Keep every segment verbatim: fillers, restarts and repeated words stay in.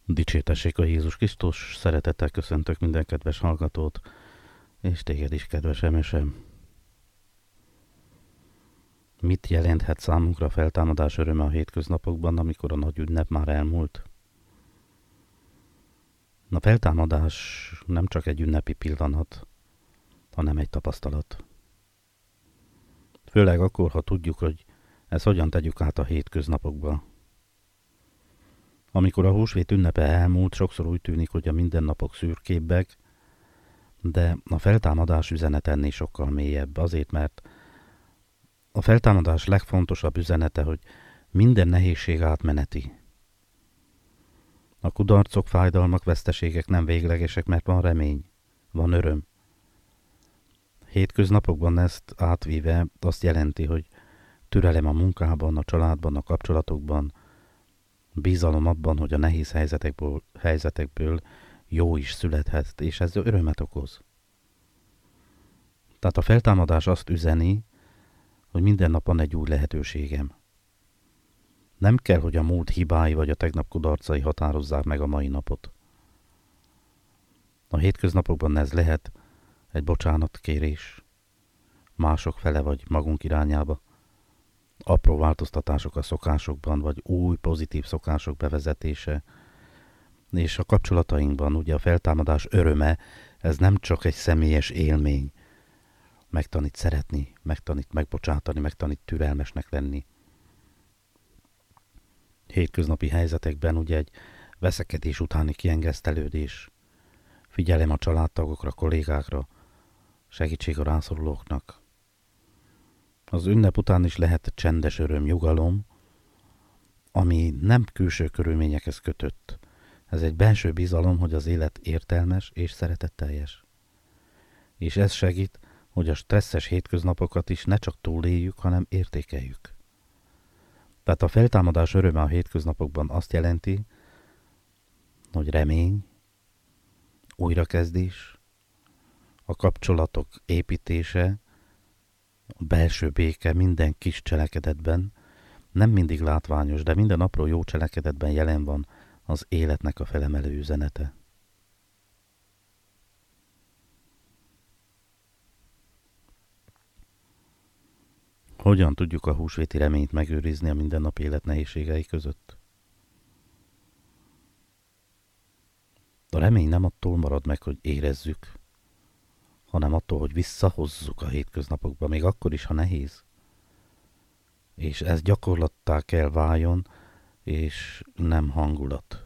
Dicsértessék a Jézus Krisztus, szeretettel köszöntök minden kedves hallgatót, és téged is, kedves emesem. Mit jelenthet számunkra a feltámadás öröme a hétköznapokban, amikor a nagy ünnep már elmúlt? A feltámadás nem csak egy ünnepi pillanat, hanem egy tapasztalat. Főleg akkor, ha tudjuk, hogy ezt hogyan tegyük át a hétköznapokba. Amikor a húsvét ünnepe elmúlt, sokszor úgy tűnik, hogy a mindennapok szürkébbek, de a feltámadás üzenet ennél sokkal mélyebb, azért, mert a feltámadás legfontosabb üzenete, hogy minden nehézség átmeneti. A kudarcok, fájdalmak, veszteségek nem véglegesek, mert van remény, van öröm. Hétköznapokban ezt átvíve azt jelenti, hogy türelem a munkában, a családban, a kapcsolatokban, bizalom abban, hogy a nehéz helyzetekből, helyzetekből jó is születhet, és ez örömet okoz. Tehát a feltámadás azt üzeni, hogy minden nap van egy új lehetőségem. Nem kell, hogy a múlt hibái vagy a tegnap kudarcai határozzák meg a mai napot. A hétköznapokban ez lehet egy bocsánatkérés, mások fele vagy magunk irányába, apró változtatások a szokásokban, vagy új pozitív szokások bevezetése, és a kapcsolatainkban ugye a feltámadás öröme, ez nem csak egy személyes élmény, megtanít szeretni, megtanít megbocsátani, megtanít türelmesnek lenni. Hétköznapi helyzetekben ugye egy veszekedés utáni kiengesztelődés, figyelem a családtagokra, kollégákra, segítség a rászorulóknak. Az ünnep után is lehet csendes öröm, nyugalom, ami nem külső körülményekhez kötött. Ez egy belső bizalom, hogy az élet értelmes és szeretetteljes. És ez segít, hogy a stresszes hétköznapokat is ne csak túléljük, hanem értékeljük. Tehát a feltámadás öröme a hétköznapokban azt jelenti, hogy remény, újrakezdés, a kapcsolatok építése, a belső béke minden kis cselekedetben, nem mindig látványos, de minden apró jó cselekedetben jelen van az életnek a felemelő üzenete. Hogyan tudjuk a húsvéti reményt megőrizni a mindennapi élet nehézségei között? A remény nem attól marad meg, hogy érezzük, hanem attól, hogy visszahozzuk a hétköznapokba, még akkor is, ha nehéz. És ez gyakorlattá kell váljon, és nem hangulat.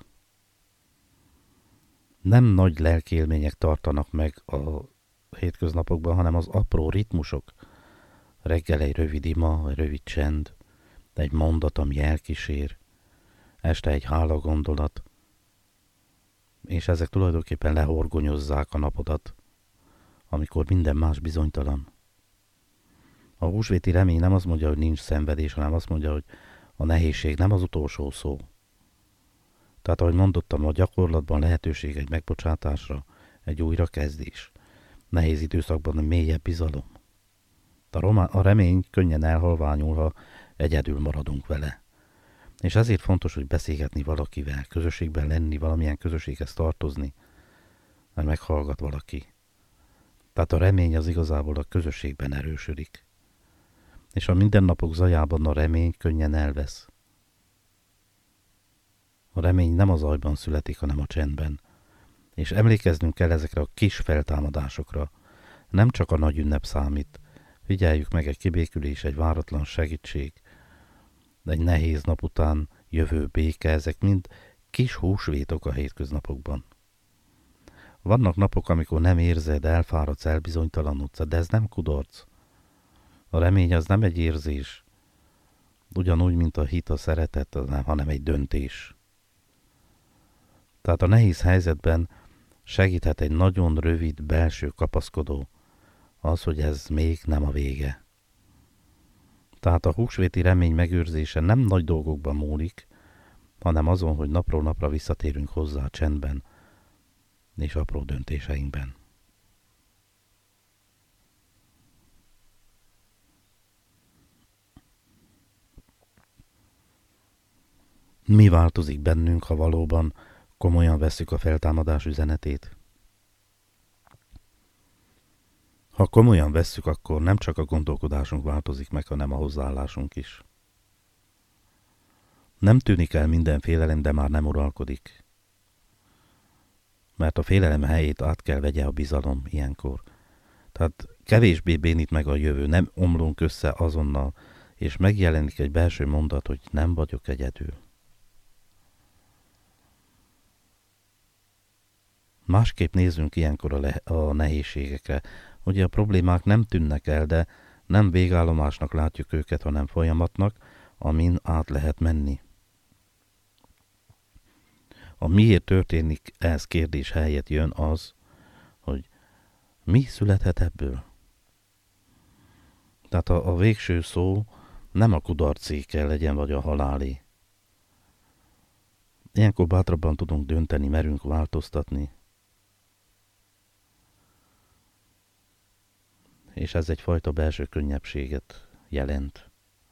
Nem nagy lelkiélmények tartanak meg a hétköznapokban, hanem az apró ritmusok. Reggel egy rövid ima, egy rövid csend, egy mondat, ami elkísér, este egy hála gondolat, és ezek tulajdonképpen lehorgonyozzák a napodat, amikor minden más bizonytalan. A húsvéti remény nem azt mondja, hogy nincs szenvedés, hanem azt mondja, hogy a nehézség nem az utolsó szó. Tehát, ahogy mondottam, a gyakorlatban lehetőség egy megbocsátásra, egy újrakezdés. Nehéz időszakban egy mélyebb bizalom. A, romá- a remény könnyen elhalványul, ha egyedül maradunk vele. És ezért fontos, hogy beszélgetni valakivel, közösségben lenni, valamilyen közösséghez tartozni, mert meghallgat valaki. Tehát a remény az igazából a közösségben erősödik. És a mindennapok zajában a remény könnyen elvesz. A remény nem a zajban születik, hanem a csendben. És emlékeznünk kell ezekre a kis feltámadásokra. Nem csak a nagy ünnep számít. Figyeljük meg egy kibékülés, egy váratlan segítség, egy nehéz nap után jövő béke, ezek mind kis húsvétok a hétköznapokban. Vannak napok, amikor nem érzed, elfáradsz, elbizonytalanodsz, de ez nem kudarc. A remény az nem egy érzés, ugyanúgy, mint a hit, a szeretet, hanem egy döntés. Tehát a nehéz helyzetben segíthet egy nagyon rövid belső kapaszkodó, az, hogy ez még nem a vége. Tehát a húsvéti remény megőrzése nem nagy dolgokban múlik, hanem azon, hogy napról napra visszatérünk hozzá a csendben és apró döntéseinkben. Mi változik bennünk, ha valóban Komolyan vesszük a feltámadás üzenetét. Ha komolyan vesszük, akkor nem csak a gondolkodásunk változik meg, hanem a hozzáállásunk is. Nem tűnik el minden félelem, de már nem uralkodik. Mert a félelem helyét át kell vegye a bizalom ilyenkor. Tehát kevésbé bénít meg a jövő, nem omlunk össze azonnal, és megjelenik egy belső mondat, hogy nem vagyok egyedül. Másképp nézzünk ilyenkor a, le- a nehézségekre. Ugye a problémák nem tűnnek el, de nem végállomásnak látjuk őket, hanem folyamatnak, amin át lehet menni. A miért történik ez kérdés helyett jön az, hogy mi születhet ebből? Tehát a, a végső szó nem a kudarcé kell legyen, vagy a halálé. Ilyenkor bátrabban tudunk dönteni, merünk változtatni. És ez egyfajta belső könnyebbséget jelent.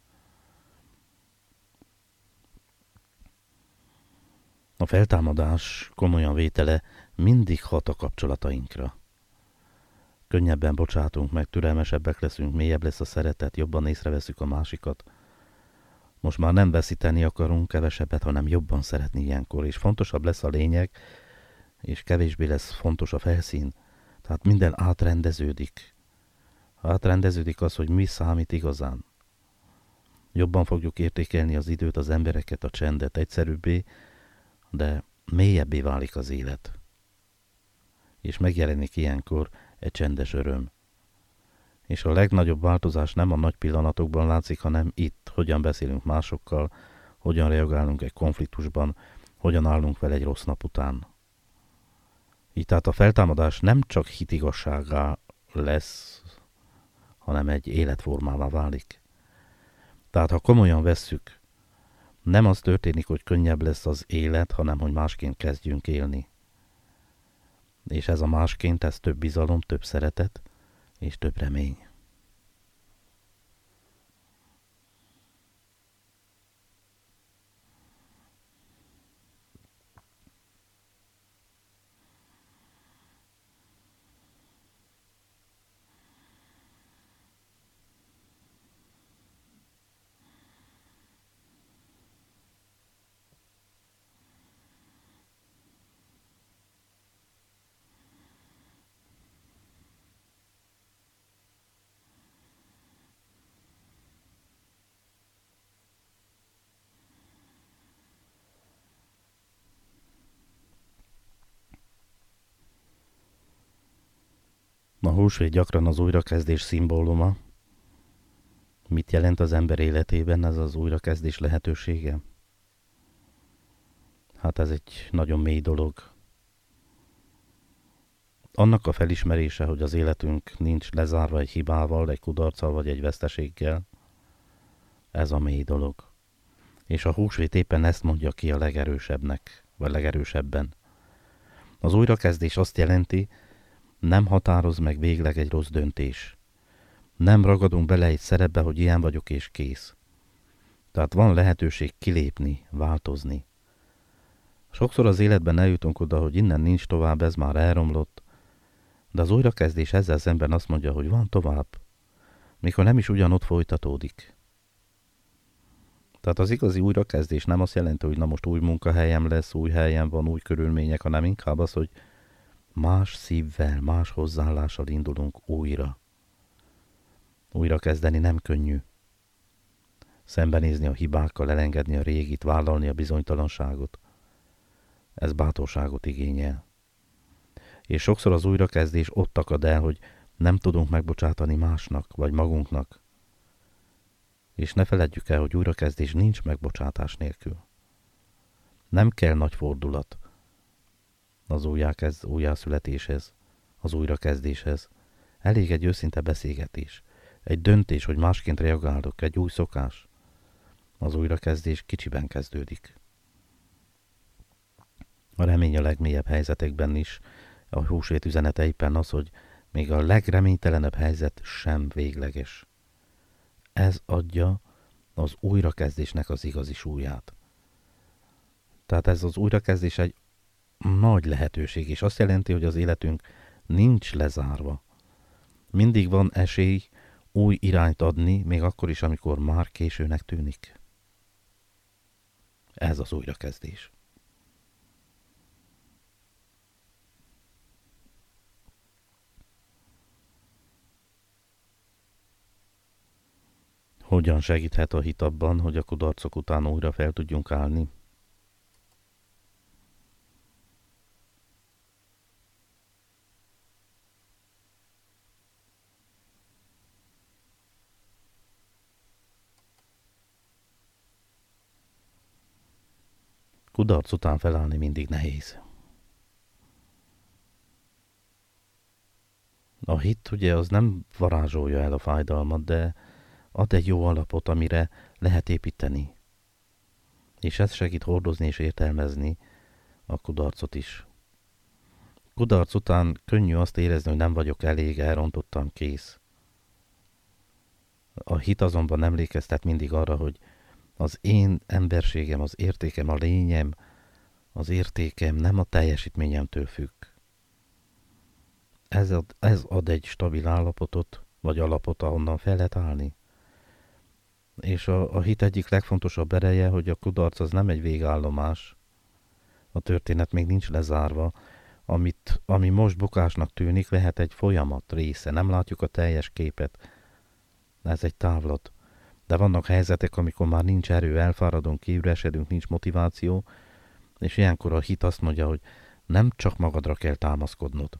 A feltámadás komolyan vétele mindig hat a kapcsolatainkra. Könnyebben bocsátunk meg, türelmesebbek leszünk, mélyebb lesz a szeretet, jobban észreveszünk a másikat. Most már nem veszíteni akarunk kevesebbet, hanem jobban szeretni ilyenkor, és fontosabb lesz a lényeg, és kevésbé lesz fontos a felszín. Tehát minden átrendeződik. Átrendeződik az, hogy mi számít igazán. Jobban fogjuk értékelni az időt, az embereket, a csendet, egyszerűbbé, de mélyebbé válik az élet. És megjelenik ilyenkor egy csendes öröm. És a legnagyobb változás nem a nagy pillanatokban látszik, hanem itt, hogyan beszélünk másokkal, hogyan reagálunk egy konfliktusban, hogyan állunk fel egy rossz nap után. Így tehát a feltámadás nem csak hitigasságá lesz, hanem egy életformává válik. Tehát ha komolyan vesszük, nem az történik, hogy könnyebb lesz az élet, hanem hogy másként kezdjünk élni. És ez a másként, ez több bizalom, több szeretet és több remény. A húsvét gyakran az újrakezdés szimbóluma. Mit jelent az ember életében ez az újrakezdés lehetősége? Hát ez egy nagyon mély dolog. Annak a felismerése, hogy az életünk nincs lezárva egy hibával, egy kudarccal vagy egy veszteséggel, ez a mély dolog. És a húsvét éppen ezt mondja ki a legerősebbnek, vagy legerősebben. Az újrakezdés azt jelenti, nem határoz meg végleg egy rossz döntés. Nem ragadunk bele egy szerepbe, hogy ilyen vagyok és kész. Tehát van lehetőség kilépni, változni. Sokszor az életben eljutunk oda, hogy innen nincs tovább, ez már elromlott, de az újrakezdés ezzel szemben azt mondja, hogy van tovább, mikor nem is ugyanott folytatódik. Tehát az igazi újrakezdés nem azt jelenti, hogy na most új munkahelyem lesz, új helyen van, új körülmények, hanem inkább az, hogy más szívvel, más hozzáállással indulunk újra. Újra kezdeni nem könnyű. Szembenézni a hibákkal, elengedni a régit, vállalni a bizonytalanságot. Ez bátorságot igényel. És sokszor az újrakezdés ott akad el, hogy nem tudunk megbocsátani másnak, vagy magunknak. És ne feledjük el, hogy újrakezdés nincs megbocsátás nélkül. Nem kell nagy fordulat az újjákezd, újjászületéshez, az újrakezdéshez. Elég egy őszinte beszélgetés, egy döntés, hogy másként reagálok, egy új szokás. Az újrakezdés kicsiben kezdődik. A remény a legmélyebb helyzetekben is, a húsvét üzenete éppen az, hogy még a legreménytelenebb helyzet sem végleges. Ez adja az újrakezdésnek az igazi súlyát. Tehát ez az újrakezdés egy nagy lehetőség, és azt jelenti, hogy az életünk nincs lezárva. Mindig van esély új irányt adni, még akkor is, amikor már későnek tűnik. Ez az újrakezdés. Hogyan segíthet a hit abban, hogy a kudarcok után újra fel tudjunk állni? Kudarc után felállni mindig nehéz. A hit ugye az nem varázsolja el a fájdalmat, de ad egy jó alapot, amire lehet építeni. És ez segít hordozni és értelmezni a kudarcot is. Kudarc után könnyű azt érezni, hogy nem vagyok elég, elrontottam, kész. A hit azonban emlékeztet mindig arra, hogy az én emberségem, az értékem, a lényem, az értékem nem a teljesítményemtől függ. Ez ad, ez ad egy stabil állapotot, vagy alapot, ahonnan fel lehet állni. És a, a hit egyik legfontosabb ereje, hogy a kudarc az nem egy végállomás. A történet még nincs lezárva. Amit, ami most bukásnak tűnik, lehet egy folyamat része. Nem látjuk a teljes képet. Ez egy távlat. De vannak helyzetek, amikor már nincs erő, elfáradunk, kiüresedünk, nincs motiváció, és ilyenkor a hit azt mondja, hogy nem csak magadra kell támaszkodnod.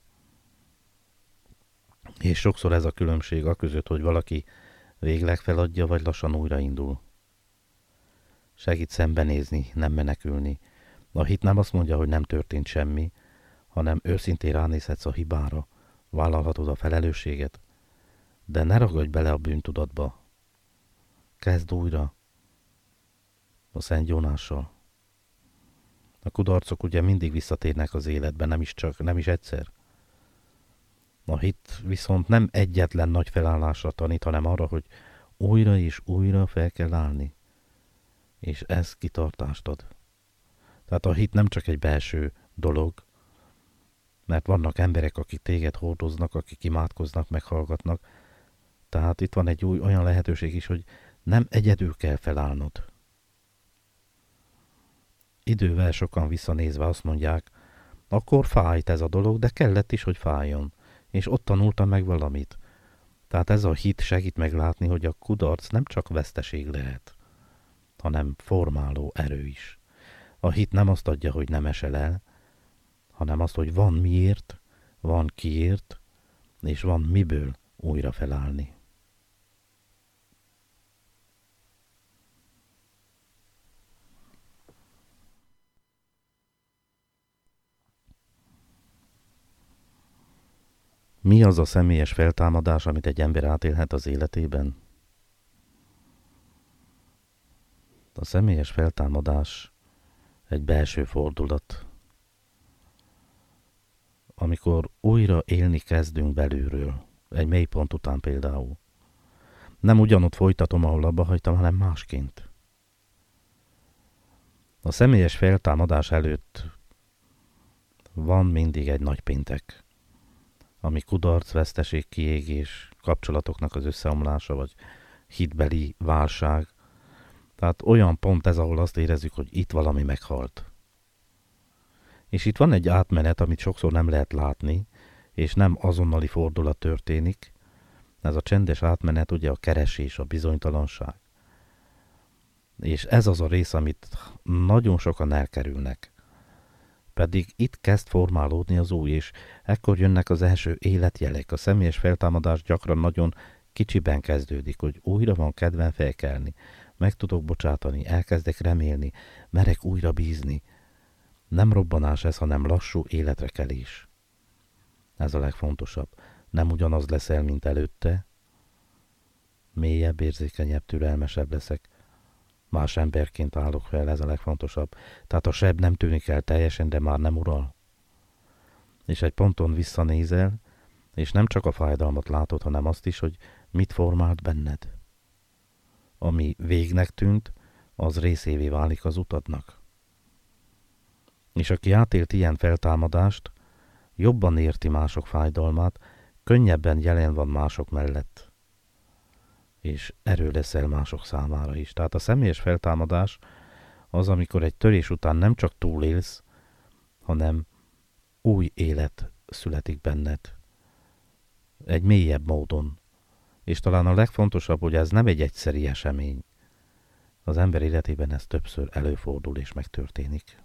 És sokszor ez a különbség a között, hogy valaki végleg feladja, vagy lassan újraindul. Segít szembenézni, nem menekülni. A hit nem azt mondja, hogy nem történt semmi, hanem őszintén ránézhetsz a hibára, vállalhatod a felelősséget, de ne ragadj bele a bűntudatba. Kezd újra a Szent Jónással. A kudarcok ugye mindig visszatérnek az életbe, nem is csak, nem is egyszer. A hit viszont nem egyetlen nagy felállásra tanít, hanem arra, hogy újra és újra fel kell állni. És ez kitartást ad. Tehát a hit nem csak egy belső dolog, mert vannak emberek, akik téged hordoznak, akik imádkoznak, meghallgatnak. Tehát itt van egy új olyan lehetőség is, hogy nem egyedül kell felállnod. Idővel sokan visszanézve azt mondják, akkor fájt ez a dolog, de kellett is, hogy fájjon. És ott tanultam meg valamit. Tehát ez a hit segít meglátni, hogy a kudarc nem csak veszteség lehet, hanem formáló erő is. A hit nem azt adja, hogy nem esel el, hanem azt, hogy van miért, van kiért, és van miből újra felállni. Mi az a személyes feltámadás, amit egy ember átélhet az életében? A személyes feltámadás egy belső fordulat, amikor újra élni kezdünk belülről, egy mélypont után például. Nem ugyanott folytatom, ahol abba hagytam, hanem másként. A személyes feltámadás előtt van mindig egy nagy péntek, ami kudarc, veszteség, kiégés, kapcsolatoknak az összeomlása, vagy hitbeli válság. Tehát olyan pont ez, ahol azt érezzük, hogy itt valami meghalt. És itt van egy átmenet, amit sokszor nem lehet látni, és nem azonnali fordulat történik. Ez a csendes átmenet ugye a keresés, a bizonytalanság. És ez az a rész, amit nagyon sokan elkerülnek. Pedig itt kezd formálódni az új, és ekkor jönnek az első életjelek. A személyes feltámadás gyakran nagyon kicsiben kezdődik, hogy újra van kedven felkelni, meg tudok bocsátani, elkezdek remélni, merek újra bízni. Nem robbanás ez, hanem lassú életre kelés. Ez a legfontosabb. Nem ugyanaz leszel, mint előtte. Mélyebb, érzékenyebb, türelmesebb leszek. Más emberként állok fel, ez a legfontosabb. Tehát a seb nem tűnik el teljesen, de már nem ural. És egy ponton visszanézel, és nem csak a fájdalmat látod, hanem azt is, hogy mit formált benned. Ami végnek tűnt, az részévé válik az utadnak. És aki átélt ilyen feltámadást, jobban érti mások fájdalmát, könnyebben jelen van mások mellett. És erő leszel mások számára is. Tehát a személyes feltámadás az, amikor egy törés után nem csak túlélsz, hanem új élet születik benned. Egy mélyebb módon. És talán a legfontosabb, hogy ez nem egy egyszeri esemény. Az ember életében ez többször előfordul és megtörténik.